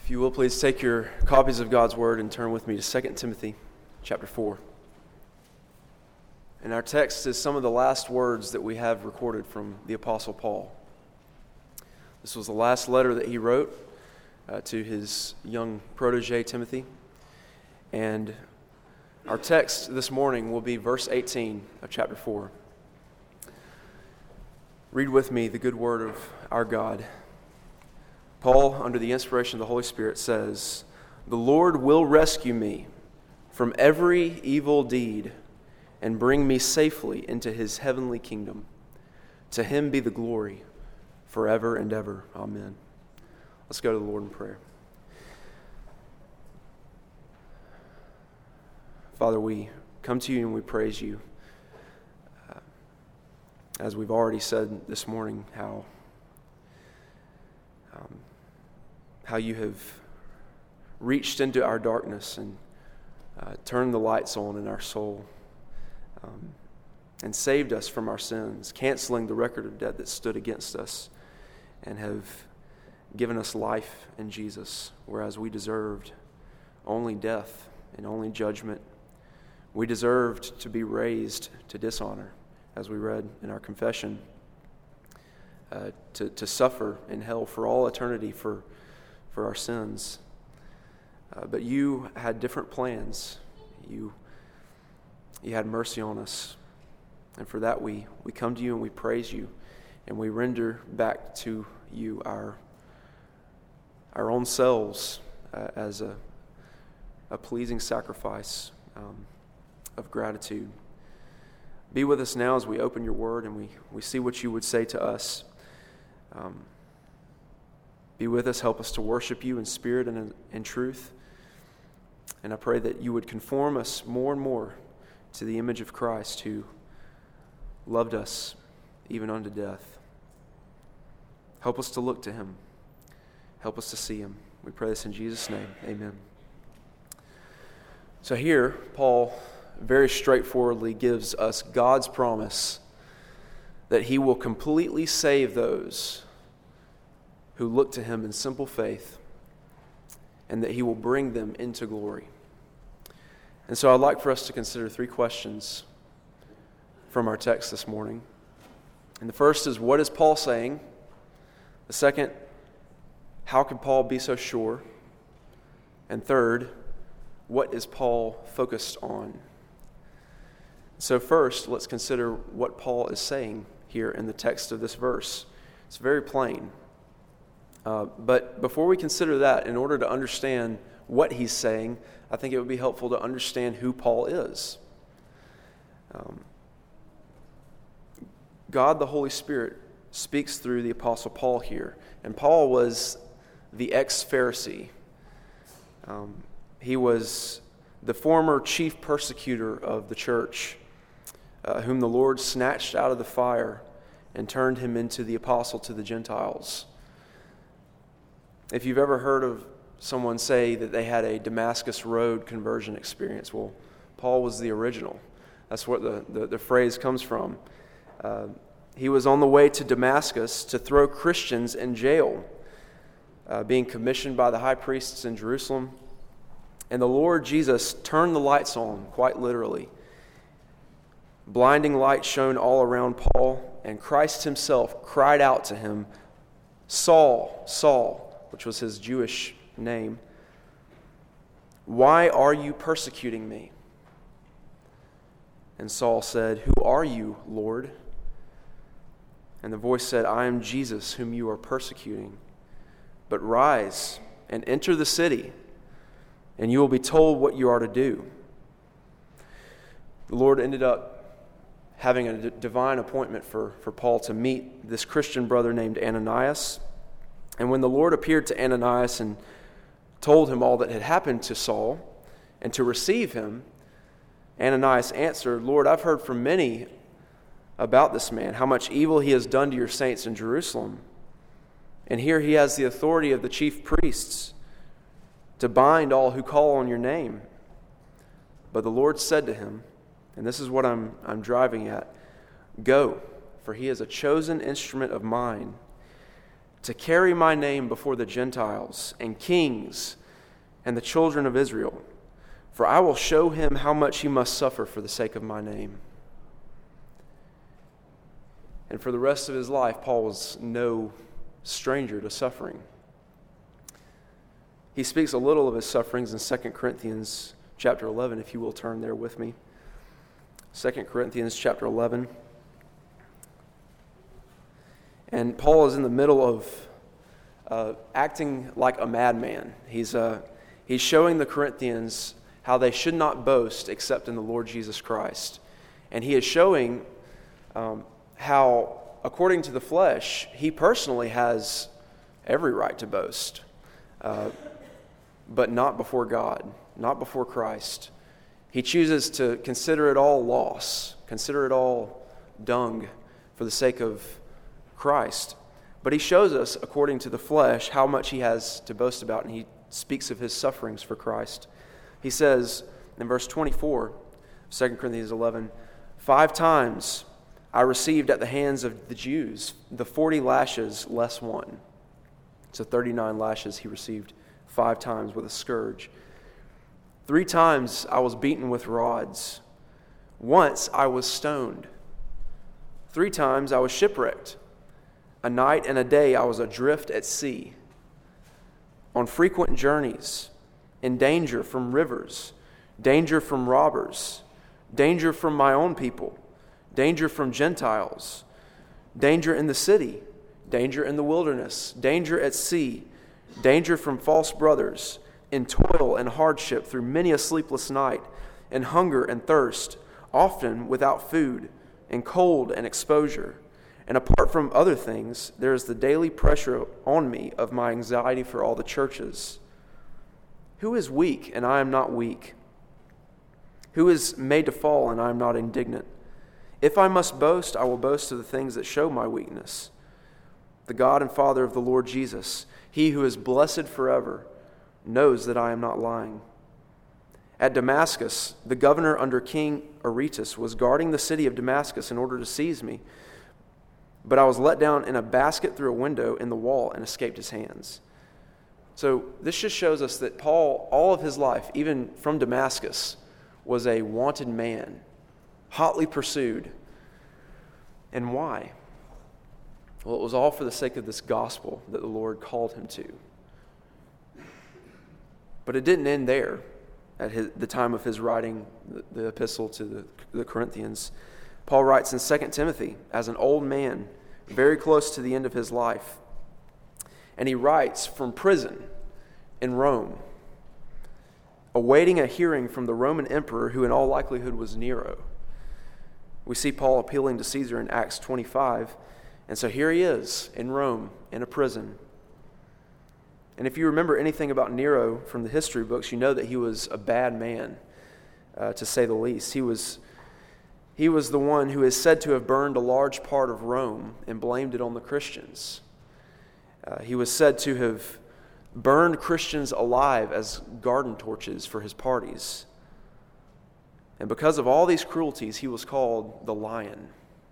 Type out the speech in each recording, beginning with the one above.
If you will, please take your copies of God's Word and turn with me to 2 Timothy chapter 4. And our text is some of the last words that we have recorded from the Apostle Paul. This was the last letter that he wrote to his young protege, Timothy. And our text this morning will be verse 18 of chapter 4. Read with me the good word of our God. Paul, under the inspiration of the Holy Spirit, says, "The Lord will rescue me from every evil deed and bring me safely into his heavenly kingdom. To him be the glory forever and ever. Amen." Let's go to the Lord in prayer. Father, we come to you and we praise you. As we've already said this morning, how you have reached into our darkness and turned the lights on in our soul and saved us from our sins, canceling the record of debt that stood against us, and have given us life in Jesus, whereas we deserved only death and only judgment. We deserved to be raised to dishonor, as we read in our confession, to suffer in hell for all eternity for our sins. But you had different plans. You had mercy on us. And for that we come to you and we praise you, and we render back to you our own selves as a pleasing sacrifice of gratitude. Be with us now as we open your word and we see what you would say to us. Be with us, help us to worship you in spirit and in truth. And I pray that you would conform us more and more to the image of Christ, who loved us even unto death. Help us to look to him. Help us to see him. We pray this in Jesus' name. Amen. So here, Paul very straightforwardly gives us God's promise that he will completely save those who look to him in simple faith, and that he will bring them into glory. And so I'd like for us to consider three questions from our text this morning. And the first is, what is Paul saying? The second, how can Paul be so sure? And third, what is Paul focused on? So first, let's consider what Paul is saying here in the text of this verse. It's very plain. But before we consider that, in order to understand what he's saying, I think it would be helpful to understand who Paul is. God, the Holy Spirit, speaks through the Apostle Paul here. And Paul was the ex-Pharisee. He was the former chief persecutor of the church, whom the Lord snatched out of the fire and turned him into the apostle to the Gentiles. If you've ever heard of someone say that they had a Damascus Road conversion experience, well, Paul was the original. That's what the phrase comes from. He was on the way to Damascus to throw Christians in jail, being commissioned by the high priests in Jerusalem. And the Lord Jesus turned the lights on, quite literally. Blinding light shone all around Paul, and Christ himself cried out to him, "Saul, Saul," which was his Jewish name, "why are you persecuting me?" And Saul said, "Who are you, Lord?" And the voice said, "I am Jesus, whom you are persecuting. But rise and enter the city, and you will be told what you are to do." The Lord ended up having a divine appointment for Paul to meet this Christian brother named Ananias. And when the Lord appeared to Ananias and told him all that had happened to Saul and to receive him, Ananias answered, "Lord, I've heard from many about this man, how much evil he has done to your saints in Jerusalem. And here he has the authority of the chief priests to bind all who call on your name." But the Lord said to him, and this is what I'm driving at, "Go, for he is a chosen instrument of mine, to carry my name before the Gentiles and kings and the children of Israel. For I will show him how much he must suffer for the sake of my name." And for the rest of his life, Paul was no stranger to suffering. He speaks a little of his sufferings in 2 Corinthians chapter 11, if you will turn there with me. 2 Corinthians chapter 11. And Paul is in the middle of acting like a madman. He's showing the Corinthians how they should not boast except in the Lord Jesus Christ. And he is showing how, according to the flesh, he personally has every right to boast, but not before God, not before Christ. He chooses to consider it all loss, consider it all dung for the sake of Christ. But he shows us, according to the flesh, how much he has to boast about, and he speaks of his sufferings for Christ. He says in verse 24, 2 Corinthians 11, "5 times I received at the hands of the Jews the 40 lashes less one." So 39 lashes he received 5 times with a scourge. 3 times I was beaten with rods. Once I was stoned. 3 times I was shipwrecked. A night and a day I was adrift at sea. On frequent journeys, in danger from rivers, danger from robbers, danger from my own people, danger from Gentiles, danger in the city, danger in the wilderness, danger at sea, danger from false brothers, in toil and hardship through many a sleepless night, in hunger and thirst, often without food, in cold and exposure. And apart from other things, there is the daily pressure on me of my anxiety for all the churches. Who is weak and I am not weak? Who is made to fall and I am not indignant? If I must boast, I will boast of the things that show my weakness. The God and Father of the Lord Jesus, he who is blessed forever, knows that I am not lying. At Damascus, the governor under King Aretas was guarding the city of Damascus in order to seize me. But I was let down in a basket through a window in the wall and escaped his hands. So this just shows us that Paul, all of his life, even from Damascus, was a wanted man, hotly pursued. And why? Well, it was all for the sake of this gospel that the Lord called him to. But it didn't end there at the time of his writing the epistle to the Corinthians. Paul writes in 2 Timothy, as an old man, very close to the end of his life. And he writes from prison in Rome, awaiting a hearing from the Roman emperor, who in all likelihood was Nero. We see Paul appealing to Caesar in Acts 25. And so here he is in Rome, in a prison. And if you remember anything about Nero from the history books, you know that he was a bad man, to say the least. He was the one who is said to have burned a large part of Rome and blamed it on the Christians. He was said to have burned Christians alive as garden torches for his parties. And because of all these cruelties, he was called the Lion.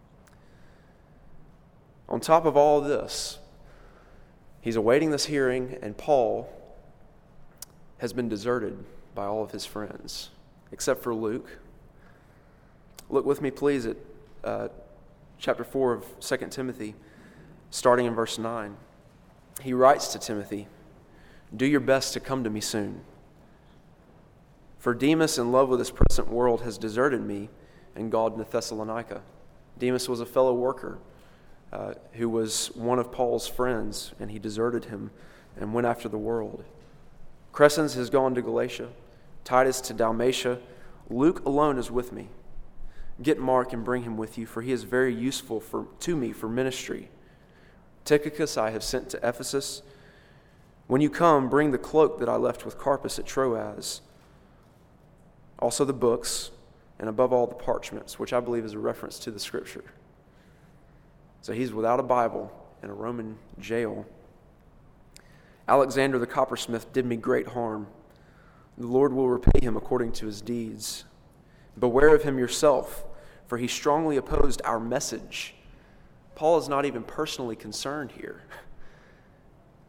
On top of all this, he's awaiting this hearing, and Paul has been deserted by all of his friends, except for Luke. Look with me, please, at chapter 4 of 2 Timothy, starting in verse 9. He writes to Timothy, "Do your best to come to me soon. For Demas, in love with this present world, has deserted me and gone to Thessalonica." Demas was a fellow worker who was one of Paul's friends, and he deserted him and went after the world. Crescens has gone to Galatia, Titus to Dalmatia. Luke alone is with me. Get Mark and bring him with you, for he is very useful to me for ministry. Tychicus I have sent to Ephesus. When you come, bring the cloak that I left with Carpus at Troas, also the books, and above all the parchments, which I believe is a reference to the Scripture. So he's without a Bible in a Roman jail. Alexander the coppersmith did me great harm. The Lord will repay him according to his deeds. Beware of him yourself, for he strongly opposed our message. Paul is not even personally concerned here.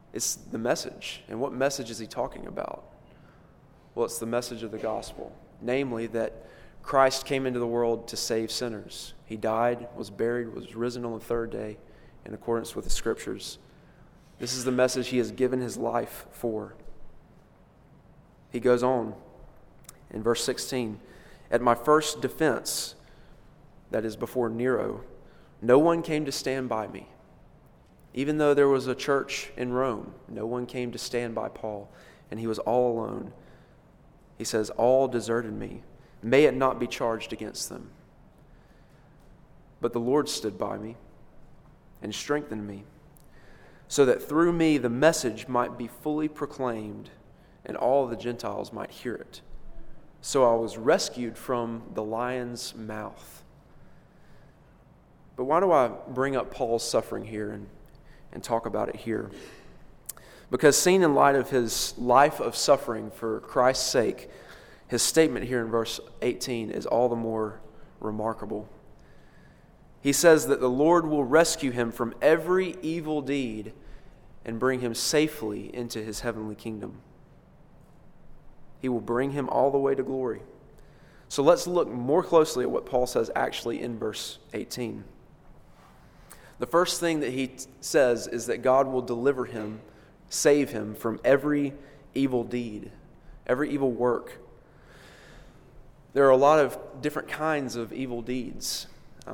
It's the message. And what message is he talking about? Well, it's the message of the gospel, namely that Christ came into the world to save sinners. He died, was buried, was risen on the third day in accordance with the Scriptures. This is the message he has given his life for. He goes on in verse 16, "At my first defense," that is before Nero, "no one came to stand by me." Even though there was a church in Rome, no one came to stand by Paul, and he was all alone. He says, "All deserted me. May it not be charged against them. But the Lord stood by me and strengthened me, so that through me the message might be fully proclaimed, and all the Gentiles might hear it. So I was rescued from the lion's mouth." But why do I bring up Paul's suffering here and talk about it here? Because seen in light of his life of suffering for Christ's sake, his statement here in verse 18 is all the more remarkable. He says that the Lord will rescue him from every evil deed and bring him safely into his heavenly kingdom. He will bring him all the way to glory. So let's look more closely at what Paul says actually in verse 18. The first thing that he says is that God will deliver him, save him from every evil deed, every evil work. There are a lot of different kinds of evil deeds.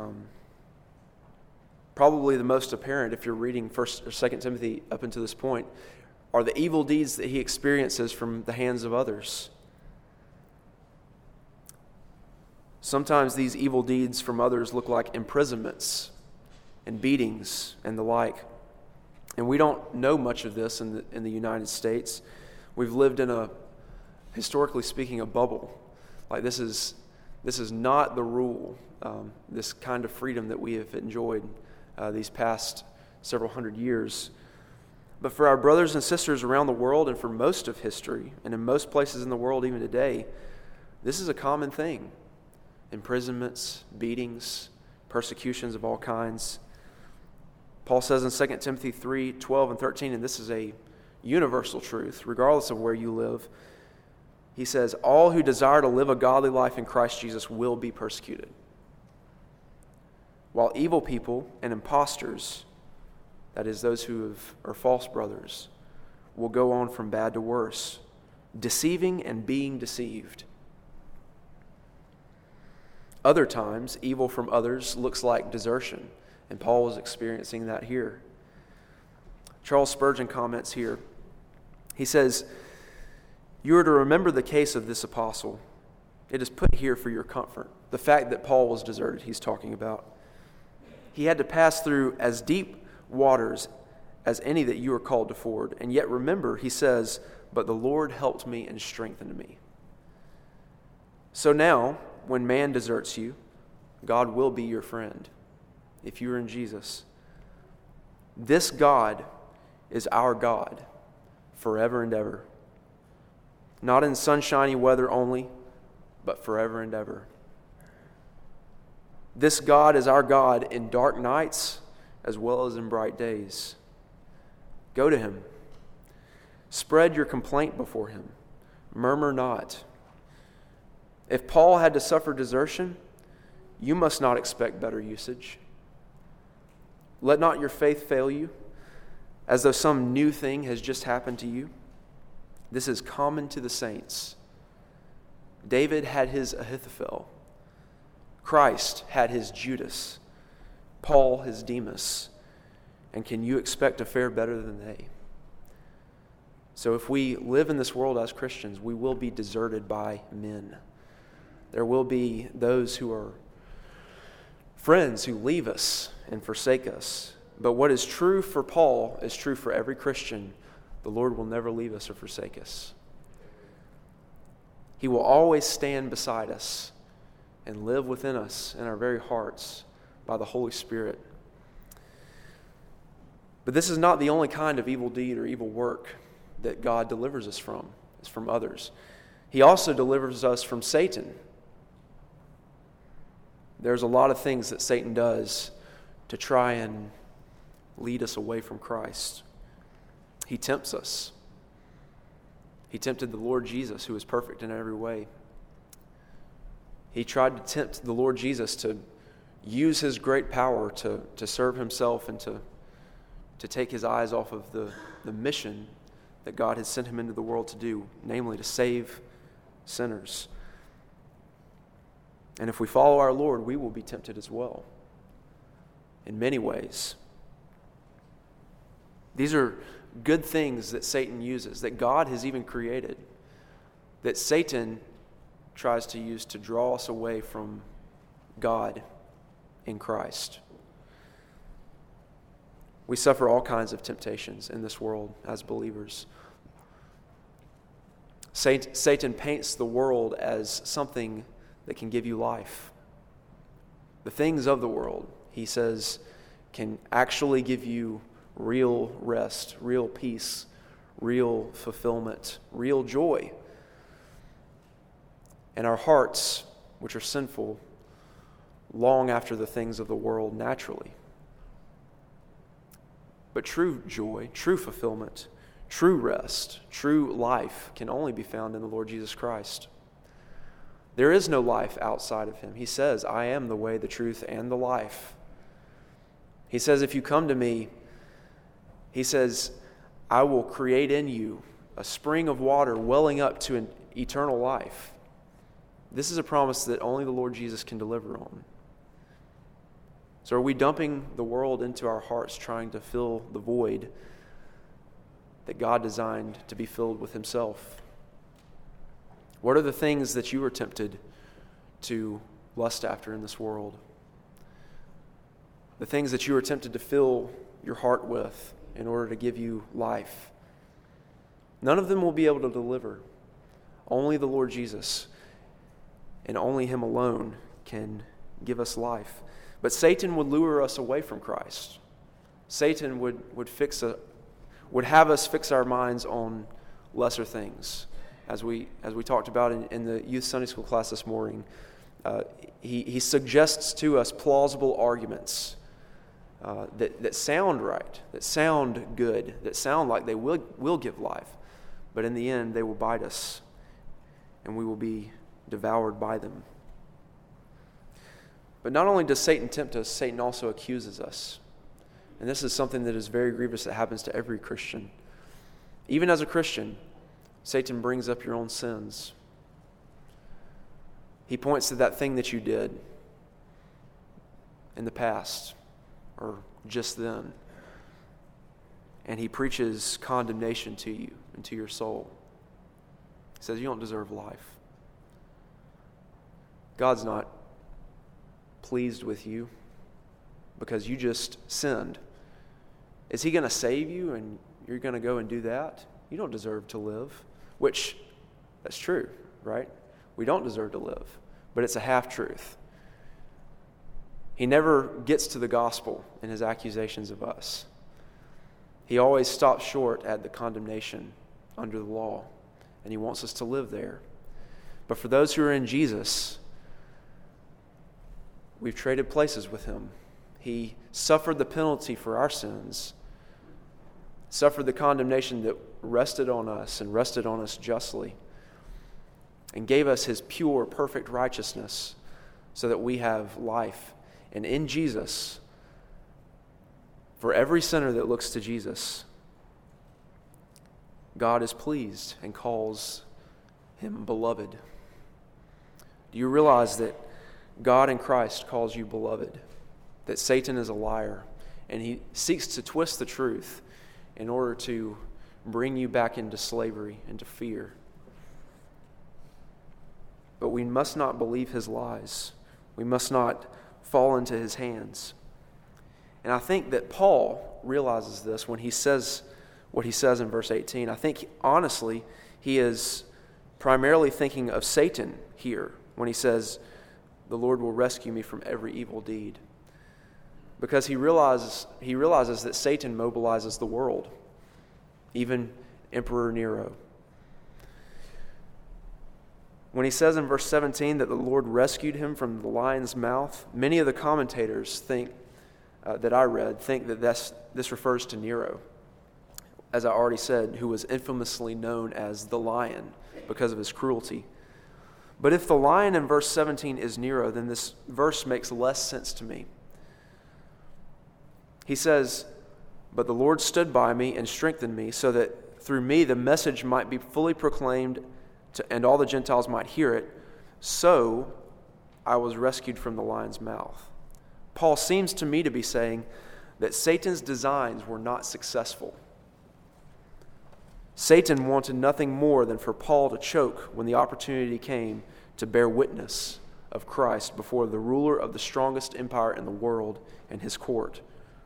Probably the most apparent, if you're reading 1 or 2 Timothy up until this point, are the evil deeds that he experiences from the hands of others. Sometimes these evil deeds from others look like imprisonments and beatings and the like. And we don't know much of this in the United States. We've lived in a, historically speaking, a bubble. Like this is not the rule. This kind of freedom that we have enjoyed these past several hundred years. But for our brothers and sisters around the world, and for most of history, and in most places in the world even today, this is a common thing. Imprisonments, beatings, persecutions of all kinds. Paul says in 2 Timothy 3:12 and 13, and this is a universal truth, regardless of where you live, he says, "All who desire to live a godly life in Christ Jesus will be persecuted. While evil people and impostors," that is, those who are false brothers, "will go on from bad to worse, deceiving and being deceived." Other times, evil from others looks like desertion, and Paul was experiencing that here. Charles Spurgeon comments here. He says, "You are to remember the case of this apostle. It is put here for your comfort." The fact that Paul was deserted, he's talking about. "He had to pass through as deep waters as any that you are called to ford. And yet remember," he says, "but the Lord helped me and strengthened me." So now, when man deserts you, God will be your friend if you are in Jesus. This God is our God forever and ever. Not in sunshiny weather only, but forever and ever. This God is our God in dark nights as well as in bright days. Go to him. Spread your complaint before him. Murmur not. If Paul had to suffer desertion, you must not expect better usage. Let not your faith fail you, as though some new thing has just happened to you. This is common to the saints. David had his Ahithophel. Christ had his Judas. Paul his Demas. And can you expect to fare better than they? So if we live in this world as Christians, we will be deserted by men. There will be those who are friends who leave us and forsake us. But what is true for Paul is true for every Christian. The Lord will never leave us or forsake us. He will always stand beside us and live within us in our very hearts by the Holy Spirit. But this is not the only kind of evil deed or evil work that God delivers us from. It's from others. He also delivers us from Satan. There's a lot of things that Satan does to try and lead us away from Christ. He tempts us. He tempted the Lord Jesus, who is perfect in every way. He tried to tempt the Lord Jesus to use his great power to serve himself and to take his eyes off of the mission that God has sent him into the world to do, namely to save sinners. And if we follow our Lord, we will be tempted as well, in many ways. These are good things that Satan uses, that God has even created, that Satan tries to use to draw us away from God in Christ. We suffer all kinds of temptations in this world as believers. Satan paints the world as something that can give you life. The things of the world, he says, can actually give you real rest, real peace, real fulfillment, real joy. And our hearts, which are sinful, long after the things of the world naturally. But true joy, true fulfillment, true rest, true life can only be found in the Lord Jesus Christ. There is no life outside of him. He says, I am the way, the truth, and the life. He says, if you come to me, he says, I will create in you a spring of water welling up to an eternal life. This is a promise that only the Lord Jesus can deliver on. So are we dumping the world into our hearts, trying to fill the void that God designed to be filled with himself? What are the things that you are tempted to lust after in this world? The things that you are tempted to fill your heart with in order to give you life. None of them will be able to deliver. Only the Lord Jesus and only him alone can give us life. But Satan would lure us away from Christ. Satan would have us fix our minds on lesser things. As we talked about in the youth Sunday school class this morning, he suggests to us plausible arguments that sound right, that sound good, that sound like they will give life. But in the end, they will bite us, and we will be devoured by them. But not only does Satan tempt us, Satan also accuses us. And this is something that is very grievous that happens to every Christian. Even as a Christian, Satan brings up your own sins. He points to that thing that you did in the past or just then. And he preaches condemnation to you and to your soul. He says, you don't deserve life. God's not pleased with you because you just sinned. Is he going to save you and you're going to go and do that? You don't deserve to live. Which, that's true, right? We don't deserve to live. But it's a half-truth. He never gets to the gospel in his accusations of us. He always stops short at the condemnation under the law. And he wants us to live there. But for those who are in Jesus, we've traded places with him. He suffered the penalty for our sins, suffered the condemnation that rested on us and rested on us justly, and gave us his pure, perfect righteousness so that we have life. And in Jesus, for every sinner that looks to Jesus, God is pleased and calls him beloved. Do you realize that God in Christ calls you beloved? That Satan is a liar, and he seeks to twist the truth in order to bring you back into slavery, into fear. But we must not believe his lies. We must not fall into his hands. And I think that Paul realizes this when he says what he says in verse 18. I think, honestly, he is primarily thinking of Satan here when he says, the Lord will rescue me from every evil deed. Because he realizes that Satan mobilizes the world, even Emperor Nero. When he says in verse 17 that the Lord rescued him from the lion's mouth, many of the commentators that I read think that this refers to Nero. as I already said, who was infamously known as the lion because of his cruelty. But if the lion in verse 17 is Nero, then this verse makes less sense to me. He says, "But the Lord stood by me and strengthened me, so that through me the message might be fully proclaimed and all the Gentiles might hear it. So I was rescued from the lion's mouth." Paul seems to me to be saying that Satan's designs were not successful. Satan wanted nothing more than for Paul to choke when the opportunity came to bear witness of Christ before the ruler of the strongest empire in the world and his court.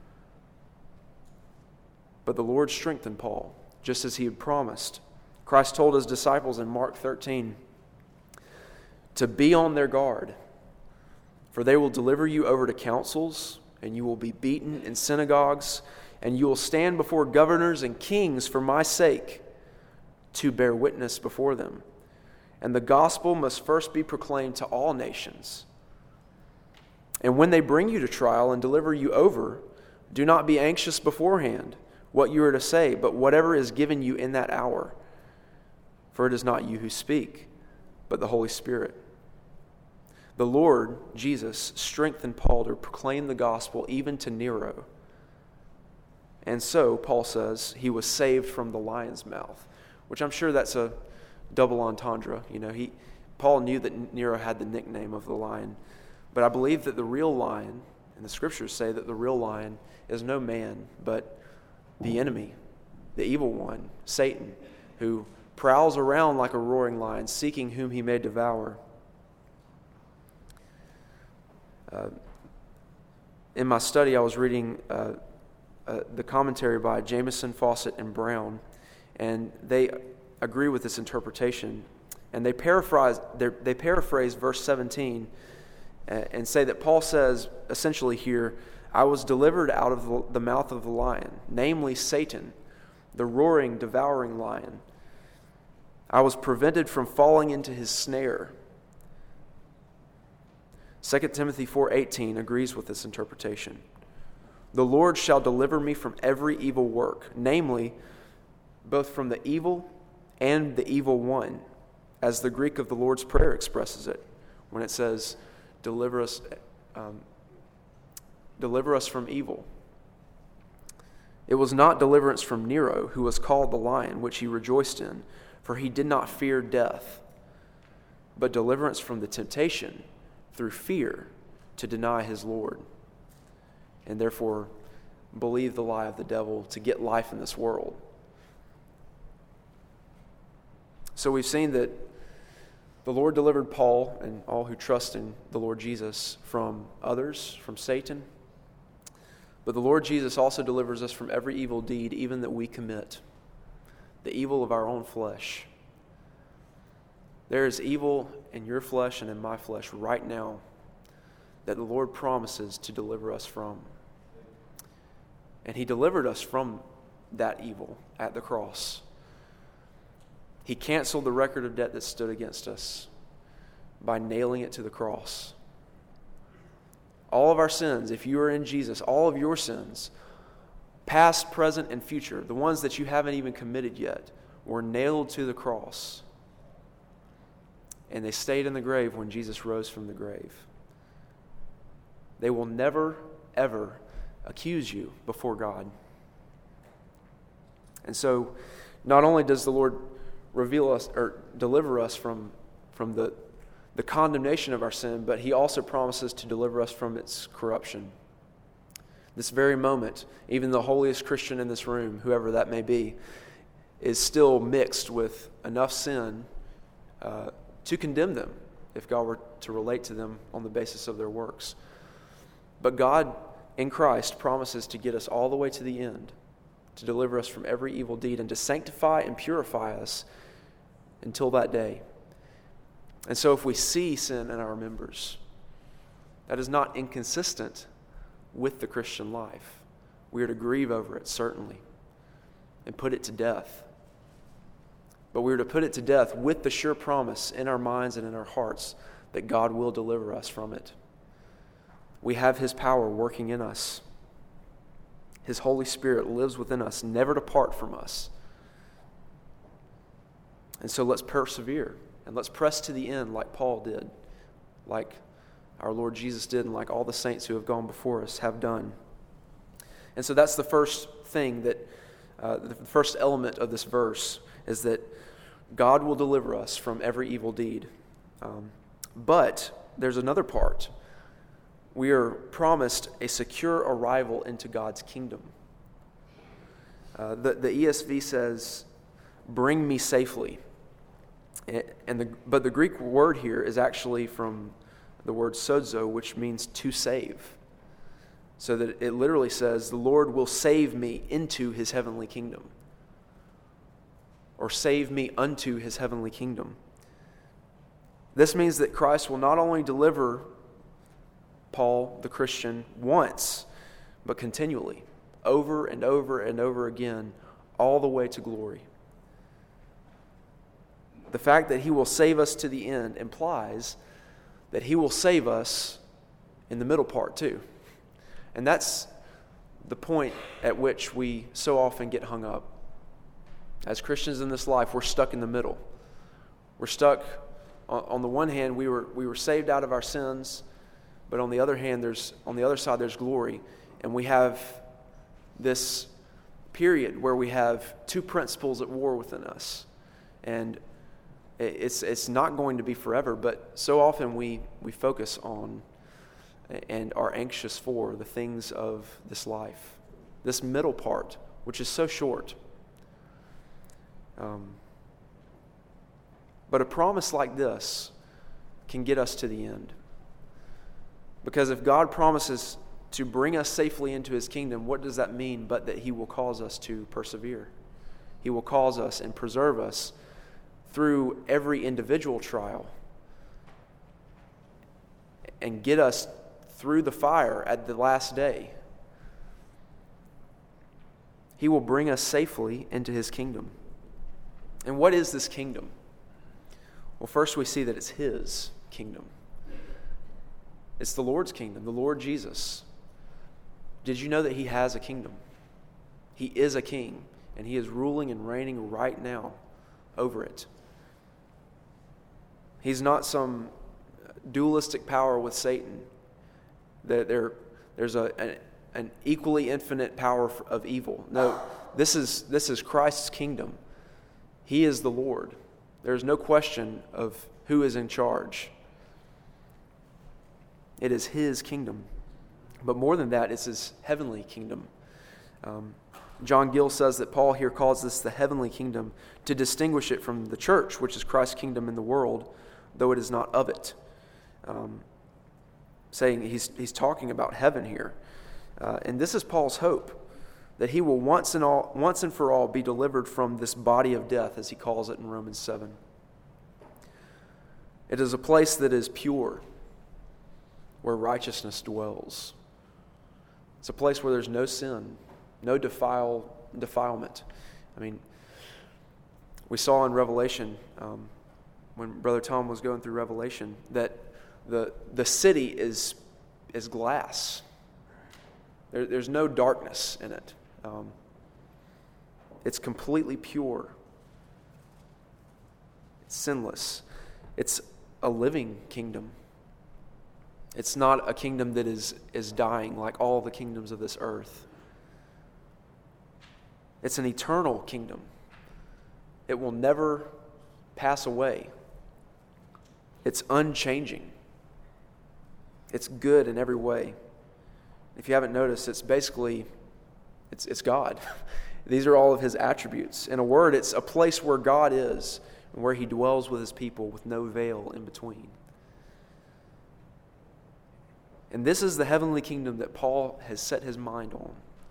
But the Lord strengthened Paul, just as he had promised. Christ told his disciples in Mark 13 to be on their guard, for they will deliver you over to councils, and you will be beaten in synagogues, and you will stand before governors and kings for my sake to bear witness before them. And the gospel must first be proclaimed to all nations. And when they bring you to trial and deliver you over, do not be anxious beforehand what you are to say, but whatever is given you in that hour. For it is not you who speak, but the Holy Spirit. The Lord, Jesus, strengthened Paul to proclaim the gospel even to Nero. And so, Paul says, he was saved from the lion's mouth, which I'm sure that's a double entendre. Paul knew that Nero had the nickname of the lion, but I believe that the real lion, and the scriptures say that the real lion is no man, but the enemy, the evil one, Satan, who prowls around like a roaring lion, seeking whom he may devour. In my study, I was reading the commentary by Jameson, Fawcett, and Brown, and they agree with this interpretation. And they paraphrase verse 17 and say that Paul says essentially here, "I was delivered out of the mouth of the lion, namely Satan, the roaring, devouring lion. I was prevented from falling into his snare." 2 Timothy 4:18 agrees with this interpretation. "The Lord shall deliver me from every evil work," namely, both from the evil and the evil one, as the Greek of the Lord's Prayer expresses it, when it says, deliver us from evil. It was not deliverance from Nero, who was called the lion, which he rejoiced in, for he did not fear death, but deliverance from the temptation through fear to deny his Lord, and therefore believe the lie of the devil to get life in this world. So we've seen that the Lord delivered Paul and all who trust in the Lord Jesus from others, from Satan. But the Lord Jesus also delivers us from every evil deed, even that we commit, the evil of our own flesh. There is evil in your flesh and in my flesh right now that the Lord promises to deliver us from. And he delivered us from that evil at the cross. He canceled the record of debt that stood against us by nailing it to the cross. All of our sins, if you are in Jesus, all of your sins, past, present, and future, the ones that you haven't even committed yet, were nailed to the cross. And they stayed in the grave when Jesus rose from the grave. They will never, ever accuse you before God. And so, not only does the Lord reveal us or deliver us from the condemnation of our sin, but he also promises to deliver us from its corruption. This very moment, even the holiest Christian in this room, whoever that may be, is still mixed with enough sin to condemn them if God were to relate to them on the basis of their works. But God in Christ promises to get us all the way to the end, to deliver us from every evil deed and to sanctify and purify us until that day. And so if we see sin in our members, that is not inconsistent with the Christian life. We are to grieve over it, certainly, and put it to death. But we are to put it to death with the sure promise in our minds and in our hearts that God will deliver us from it. We have his power working in us. His Holy Spirit lives within us, never to part from us. And so let's persevere and let's press to the end like Paul did, like our Lord Jesus did, and like all the saints who have gone before us have done. And so that's the first thing that, the first element of this verse is that God will deliver us from every evil deed. But there's another part. We are promised a secure arrival into God's kingdom. The ESV says, "Bring me safely." But the Greek word here is actually from the word sozo, which means to save. So that it literally says, the Lord will save me into His heavenly kingdom. Or save me unto His heavenly kingdom. This means that Christ will not only deliver Paul, the Christian, once, but continually, over and over and over again, all the way to glory. The fact that He will save us to the end implies that He will save us in the middle part too. And that's the point at which we so often get hung up. As Christians in this life, we're stuck in the middle. We're stuck, on the one hand, we were saved out of our sins, but on the other hand, on the other side, there's glory. And we have this period where we have two principles at war within us. And it's not going to be forever, but so often we focus on and are anxious for the things of this life. This middle part, which is so short. But a promise like this can get us to the end. Because if God promises to bring us safely into His kingdom, what does that mean but that He will cause us to persevere? He will cause us and preserve us through every individual trial and get us through the fire at the last day. He will bring us safely into His kingdom. And what is this kingdom? Well, first we see that it's His kingdom. It's the Lord's kingdom, the Lord Jesus. Did you know that He has a kingdom? He is a king, and He is ruling and reigning right now over it. He's not some dualistic power with Satan. There's an equally infinite power of evil. No, this is Christ's kingdom. He is the Lord. There's no question of who is in charge. It is His kingdom. But more than that, it's His heavenly kingdom. John Gill says that Paul here calls this the heavenly kingdom to distinguish it from the church, which is Christ's kingdom in the world, though it is not of it. Saying he's talking about heaven here. And this is Paul's hope, that he will once and for all be delivered from this body of death, as he calls it in Romans 7. It is a place that is pure, where righteousness dwells. It's a place where there's no sin, no defilement. I mean, we saw in Revelation, when Brother Tom was going through Revelation, that the city is glass. There's no darkness in it. It's completely pure. It's sinless. It's a living kingdom. It's not a kingdom that is dying like all the kingdoms of this earth. It's an eternal kingdom. It will never pass away. It's unchanging. It's good in every way. If you haven't noticed, it's basically, it's God. These are all of His attributes. In a word, it's a place where God is and where He dwells with His people with no veil in between. And this is the heavenly kingdom that Paul has set his mind on.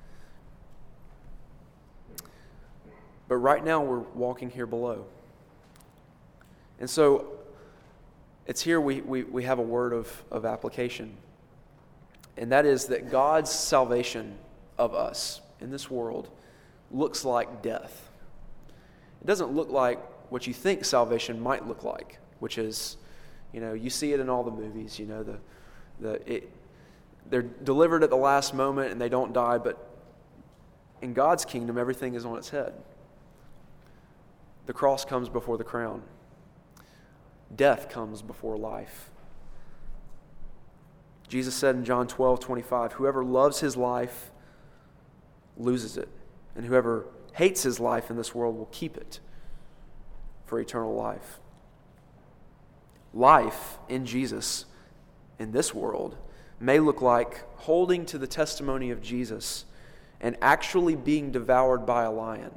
But right now we're walking here below. And so it's here we have a word of application. And that is that God's salvation of us in this world looks like death. It doesn't look like what you think salvation might look like, which is, you see it in all the movies, they're delivered at the last moment and they don't die, but in God's kingdom, everything is on its head. The cross comes before the crown. Death comes before life. Jesus said in John 12:25, "Whoever loves his life loses it, and whoever hates his life in this world will keep it for eternal life." Life in Jesus in this world may look like holding to the testimony of Jesus and actually being devoured by a lion,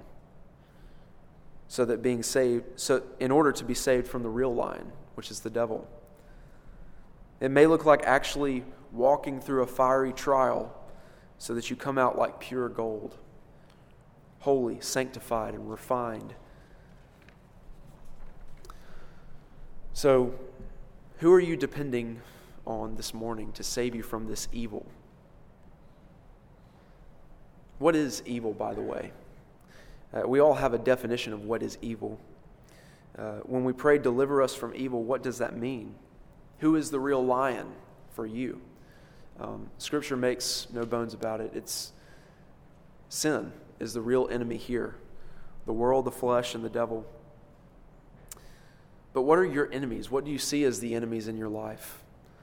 in order to be saved from the real lion, which is the devil. It may look like actually walking through a fiery trial so that you come out like pure gold, holy, sanctified, and refined. So, who are you depending on this morning to save you from this evil? What is evil, by the way? We all have a definition of what is evil. When we pray, "Deliver us from evil," what does that mean? Who is the real lion for you? Scripture makes no bones about it. It's sin is the real enemy here. The world, the flesh, and the devil. But what are your enemies? What do you see as the enemies in your life?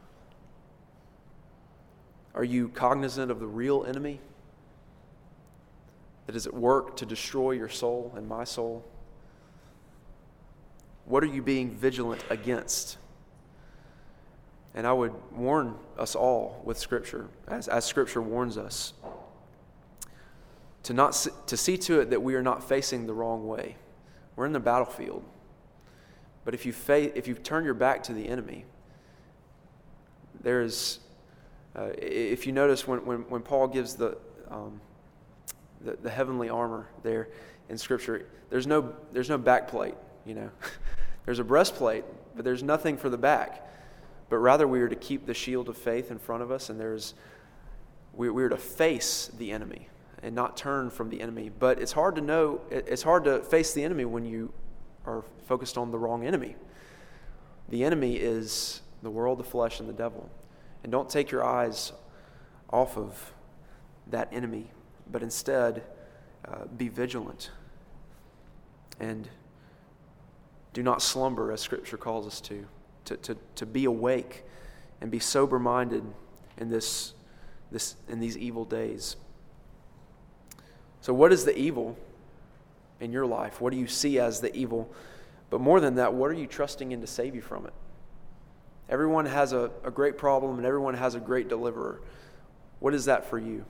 Are you cognizant of the real enemy that is at work to destroy your soul and my soul? What are you being vigilant against? And I would warn us all with Scripture, as Scripture warns us, to see to it that we are not facing the wrong way. We're in the battlefield. But if you turn your back to the enemy, if you notice when Paul gives the heavenly armor there in Scripture, there's no backplate, There's a breastplate, but there's nothing for the back. But rather we are to keep the shield of faith in front of us, and we are to face the enemy and not turn from the enemy. But it's hard to face the enemy when you are focused on the wrong enemy. The enemy is the world, the flesh, and the devil. And don't take your eyes off of that enemy, but instead be vigilant and do not slumber, as Scripture calls us to be awake and be sober-minded in these evil days. So what is the evil in your life? What do you see as the evil? But more than that, what are you trusting in to save you from it? Everyone has a great problem, and everyone has a great deliverer. What is that for you?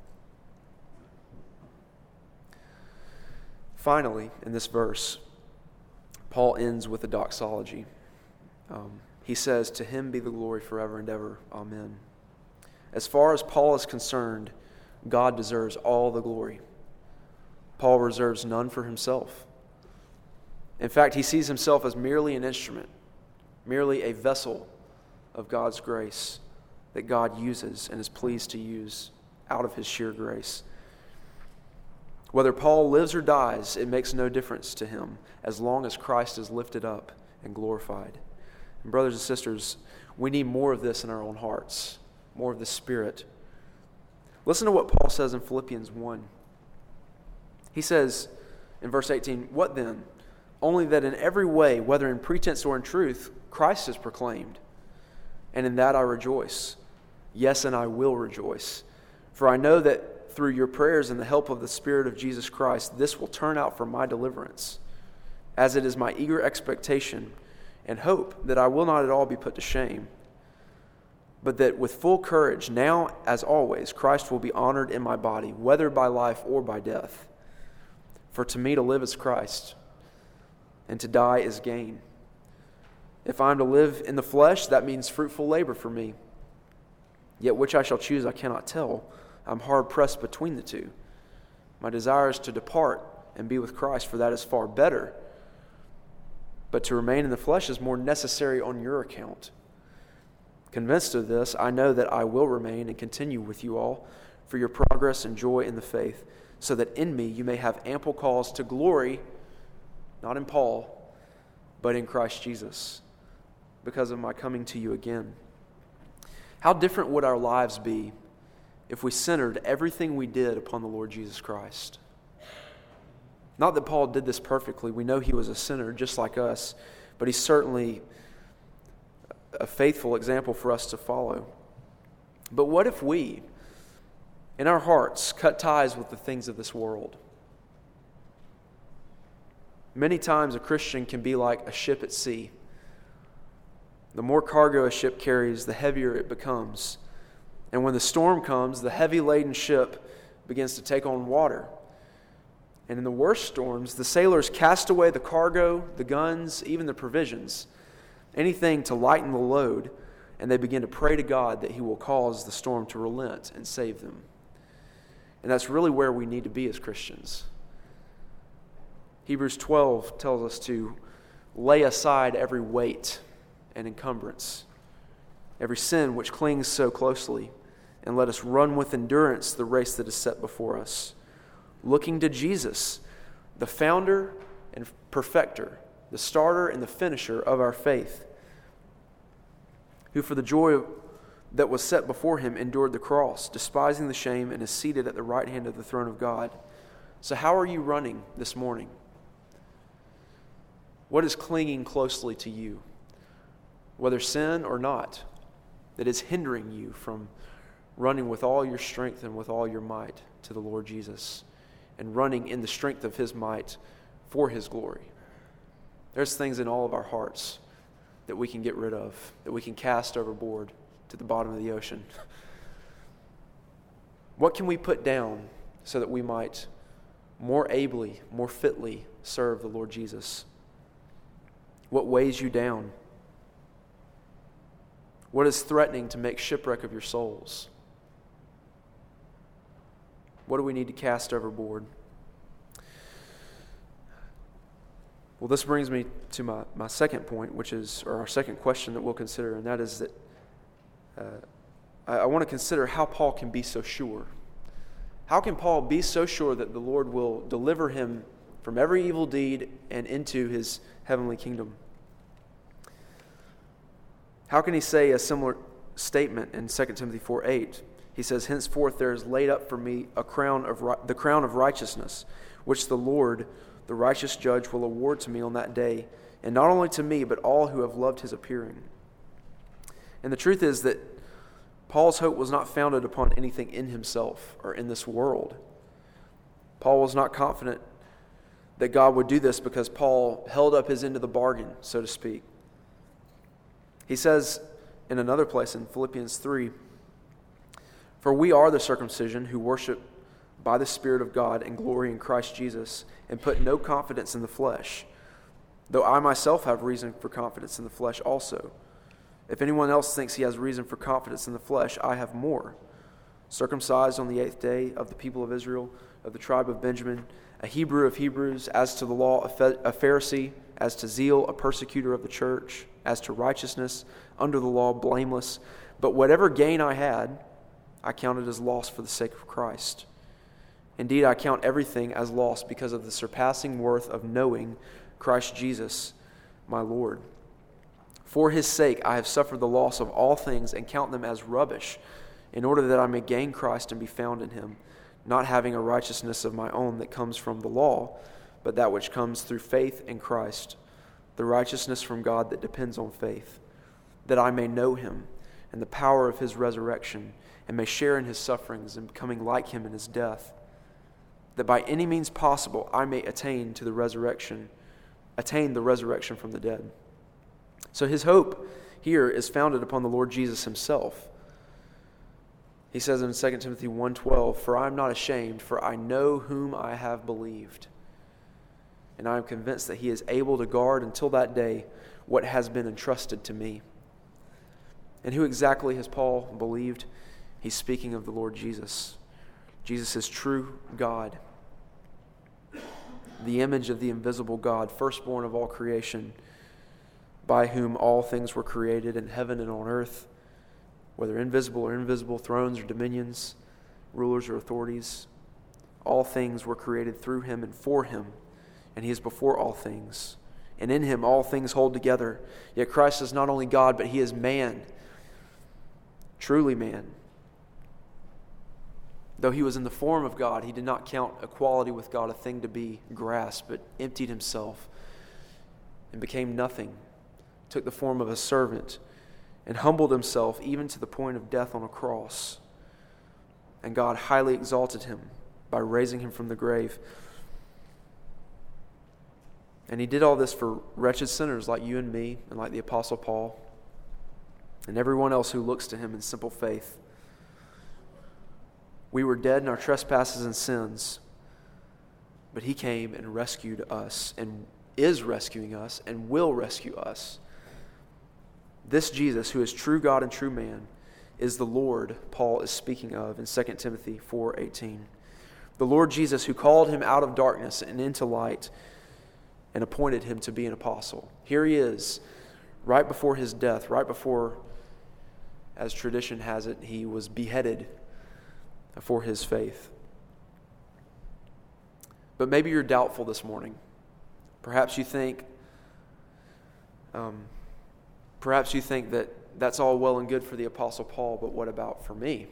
Finally, in this verse, Paul ends with a doxology. He says, "To him be the glory forever and ever. Amen." As far as Paul is concerned, God deserves all the glory. Paul reserves none for himself. In fact, he sees himself as merely an instrument, merely a vessel of God's grace that God uses and is pleased to use out of his sheer grace. Whether Paul lives or dies, it makes no difference to him as long as Christ is lifted up and glorified. And brothers and sisters, we need more of this in our own hearts, more of the Spirit. Listen to what Paul says in Philippians 1. He says in verse 18, "What then? Only that in every way, whether in pretense or in truth, Christ is proclaimed. And in that I rejoice. Yes, and I will rejoice. For I know that through your prayers and the help of the Spirit of Jesus Christ, this will turn out for my deliverance, as it is my eager expectation and hope that I will not at all be put to shame, but that with full courage, now as always, Christ will be honored in my body, whether by life or by death. For to me to live is Christ, and to die is gain. If I am to live in the flesh, that means fruitful labor for me. Yet which I shall choose I cannot tell. I'm hard pressed between the two. My desire is to depart and be with Christ, for that is far better. But to remain in the flesh is more necessary on your account. Convinced of this, I know that I will remain and continue with you all for your progress and joy in the faith, so that in me you may have ample cause to glory, not in Paul, but in Christ Jesus, because of my coming to you again. How different would our lives be if we centered everything we did upon the Lord Jesus Christ. Not that Paul did this perfectly. We know he was a sinner just like us, but he's certainly a faithful example for us to follow. But what if we, in our hearts, cut ties with the things of this world? Many times a Christian can be like a ship at sea. The more cargo a ship carries, the heavier it becomes. And when the storm comes, the heavy laden ship begins to take on water. And in the worst storms, the sailors cast away the cargo, the guns, even the provisions, anything to lighten the load, and they begin to pray to God that He will cause the storm to relent and save them. And that's really where we need to be as Christians. Hebrews 12 tells us to lay aside every weight and encumbrance, every sin which clings so closely, and let us run with endurance the race that is set before us, looking to Jesus, the founder and perfecter, the starter and the finisher of our faith, who for the joy that was set before him endured the cross, despising the shame, and is seated at the right hand of the throne of God. So how are you running this morning? What is clinging closely to you, whether sin or not, that is hindering you from running with all your strength and with all your might to the Lord Jesus, and running in the strength of His might for His glory? There's things in all of our hearts that we can get rid of, that we can cast overboard to the bottom of the ocean. What can we put down so that we might more ably, more fitly serve the Lord Jesus? What weighs you down? What is threatening to make shipwreck of your souls? What do we need to cast overboard? Well, this brings me to my second point, which is, or our second question that we'll consider, and that is that I want to consider how Paul can be so sure. How can Paul be so sure that the Lord will deliver him from every evil deed and into His heavenly kingdom? How can he say a similar statement in 2 Timothy 4:8? He says, "Henceforth there is laid up for me the crown of righteousness, which the Lord, the righteous judge, will award to me on that day, and not only to me, but all who have loved His appearing." And the truth is that Paul's hope was not founded upon anything in himself or in this world. Paul was not confident that God would do this because Paul held up his end of the bargain, so to speak. He says in another place in Philippians 3, "For we are the circumcision who worship by the Spirit of God and glory in Christ Jesus, and put no confidence in the flesh, though I myself have reason for confidence in the flesh also. If anyone else thinks he has reason for confidence in the flesh, I have more. Circumcised on the 8th day, of the people of Israel, of the tribe of Benjamin, a Hebrew of Hebrews, as to the law a Pharisee, as to zeal a persecutor of the church, as to righteousness under the law blameless. But whatever gain I had, I counted as loss for the sake of Christ. Indeed, I count everything as loss because of the surpassing worth of knowing Christ Jesus, my Lord. For His sake I have suffered the loss of all things and count them as rubbish, in order that I may gain Christ and be found in Him, not having a righteousness of my own that comes from the law, but that which comes through faith in Christ, the righteousness from God that depends on faith, that I may know Him and the power of His resurrection, and may share in His sufferings and becoming like Him in His death, that by any means possible I may attain the resurrection from the dead." So his hope here is founded upon the Lord Jesus Himself. He says in 2 Timothy 1:12, "For I am not ashamed, for I know whom I have believed, and I am convinced that He is able to guard until that day what has been entrusted to me." And who exactly has Paul believed? He's speaking of the Lord Jesus. Jesus is true God, the image of the invisible God, firstborn of all creation, by whom all things were created in heaven and on earth, whether invisible or invisible, thrones or dominions, rulers or authorities. All things were created through Him and for Him, and He is before all things. And in Him all things hold together. Yet Christ is not only God, but He is man, truly man. Though he was in the form of God, he did not count equality with God a thing to be grasped, but emptied himself and became nothing, took the form of a servant, and humbled himself even to the point of death on a cross. And God highly exalted him by raising him from the grave. And he did all this for wretched sinners like you and me, and like the Apostle Paul, and everyone else who looks to him in simple faith. We were dead in our trespasses and sins, but he came and rescued us, and is rescuing us, and will rescue us. This Jesus, who is true God and true man, is the Lord Paul is speaking of in 2 Timothy 4:18. The Lord Jesus, who called him out of darkness and into light and appointed him to be an apostle. Here he is, right before his death, right before, as tradition has it, he was beheaded for his faith. But maybe you're doubtful this morning. Perhaps you think that that's all well and good for the Apostle Paul, but what about for me?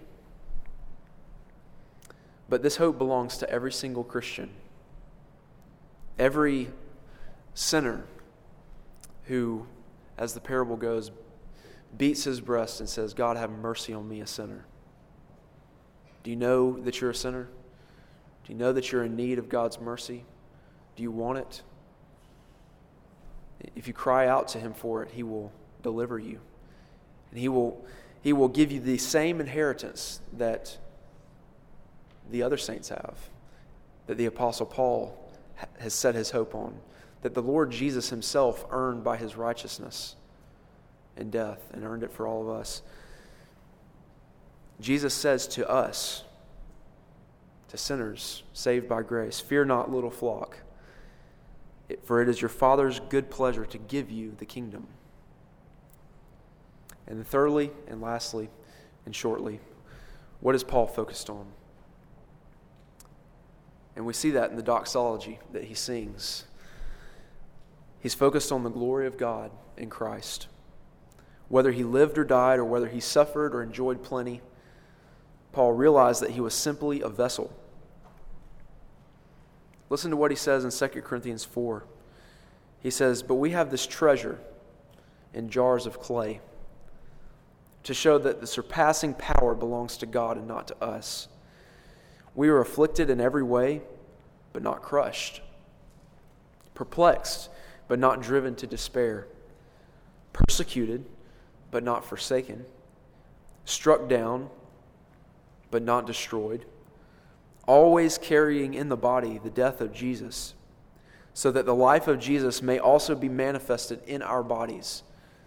But this hope belongs to every single Christian. Every sinner who, as the parable goes, beats his breast and says, God, have mercy on me, a sinner. Do you know that you're a sinner? Do you know that you're in need of God's mercy? Do you want it? If you cry out to him for it, he will deliver you. And he will give you the same inheritance that the other saints have, that the Apostle Paul has set his hope on, that the Lord Jesus himself earned by his righteousness and death, and earned it for all of us. Jesus says to us, to sinners saved by grace, fear not, little flock, for it is your Father's good pleasure to give you the kingdom. And then thirdly, and lastly, and shortly, what is Paul focused on? And we see that in the doxology that he sings. He's focused on the glory of God in Christ. Whether he lived or died, or whether he suffered or enjoyed plenty, Paul realized that he was simply a vessel. Listen to what he says in 2 Corinthians 4. He says, but we have this treasure in jars of clay, to show that the surpassing power belongs to God and not to us. We are afflicted in every way, but not crushed. Perplexed, but not driven to despair. Persecuted, but not forsaken. Struck down, but not destroyed. Always carrying in the body the death of Jesus, so that the life of Jesus may also be manifested in our bodies.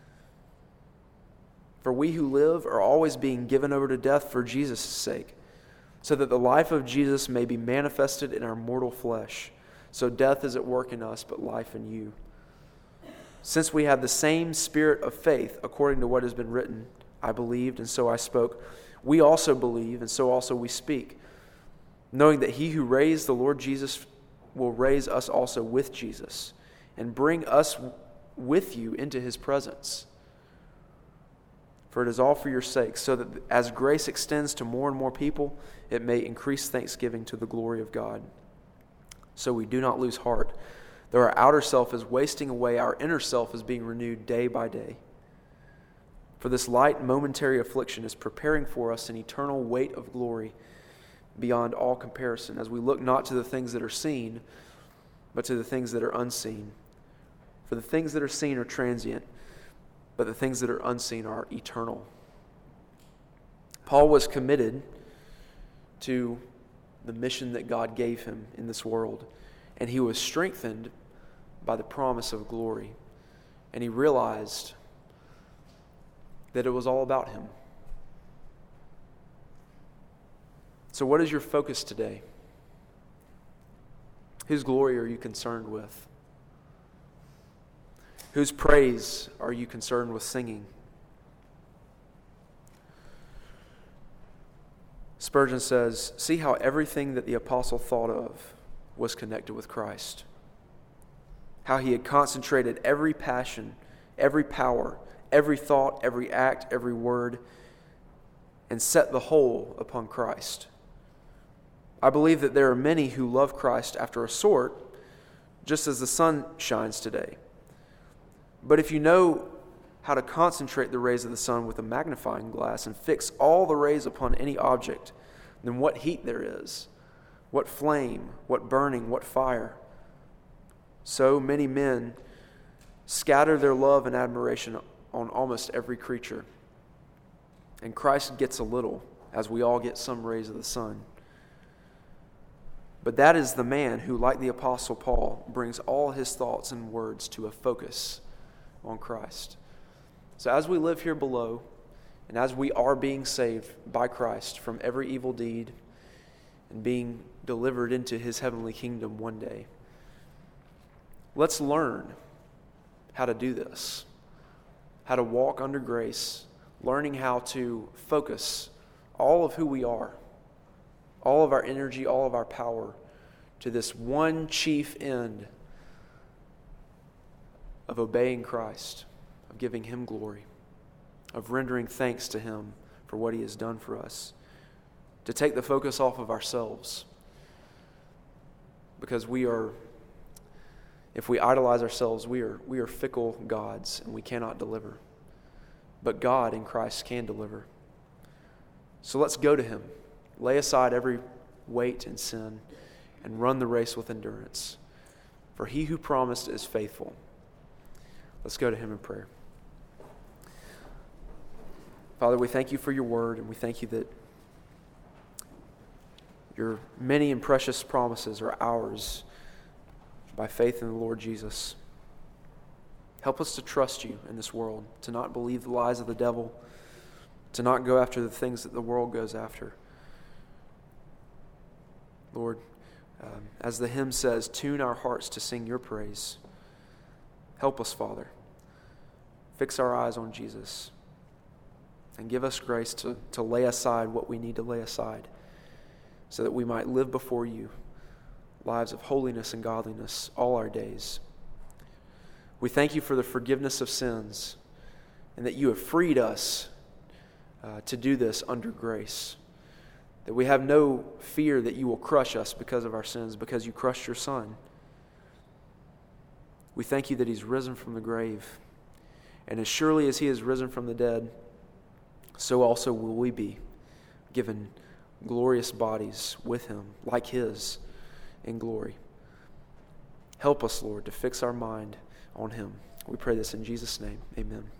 For we who live are always being given over to death for Jesus' sake, so that the life of Jesus may be manifested in our mortal flesh. So death is at work in us, but life in you. Since we have the same spirit of faith, according to what has been written, I believed, and so I spoke. We also believe, and so also we speak, knowing that he who raised the Lord Jesus will raise us also with Jesus, and bring us with you into his presence. For it is all for your sake, so that as grace extends to more and more people, it may increase thanksgiving to the glory of God. So we do not lose heart. Though our outer self is wasting away, our inner self is being renewed day by day. For this light momentary affliction is preparing for us an eternal weight of glory beyond all comparison, as we look not to the things that are seen, but to the things that are unseen. For the things that are seen are transient, but the things that are unseen are eternal. Paul was committed to the mission that God gave him in this world, and he was strengthened by the promise of glory. And he realized that it was all about him. So what is your focus today? Whose glory are you concerned with? Whose praise are you concerned with singing? Spurgeon says, see how everything that the apostle thought of was connected with Christ. How he had concentrated every passion, every power, every thought, every act, every word, and set the whole upon Christ. I believe that there are many who love Christ after a sort, just as the sun shines today. But if you know how to concentrate the rays of the sun with a magnifying glass and fix all the rays upon any object, then what heat there is, what flame, what burning, what fire. So many men scatter their love and admiration on almost every creature. And Christ gets a little, as we all get some rays of the sun. But that is the man who, like the Apostle Paul, brings all his thoughts and words to a focus on Christ. So as we live here below, and as we are being saved by Christ from every evil deed and being delivered into his heavenly kingdom one day, let's learn how to do this, how to walk under grace, learning how to focus all of who we are, all of our energy, all of our power to this one chief end of obeying Christ, of giving him glory, of rendering thanks to him for what he has done for us, to take the focus off of ourselves. Because if we idolize ourselves, we are fickle gods and we cannot deliver. But God in Christ can deliver. So let's go to him. Lay aside every weight and sin and run the race with endurance. For he who promised is faithful. Let's go to him in prayer. Father, we thank you for your word, and we thank you that your many and precious promises are ours by faith in the Lord Jesus. Help us to trust you in this world, to not believe the lies of the devil, to not go after the things that the world goes after. Lord, as the hymn says, tune our hearts to sing your praise. Help us, Father. Fix our eyes on Jesus and give us grace to lay aside what we need to lay aside so that we might live before you lives of holiness and godliness all our days. We thank you for the forgiveness of sins and that you have freed us to do this under grace. That we have no fear that you will crush us because of our sins, because you crushed your Son. We thank you that he's risen from the grave. And as surely as he is risen from the dead, so also will we be given glorious bodies with him, like his, in glory. Help us, Lord, to fix our mind on him. We pray this in Jesus' name. Amen.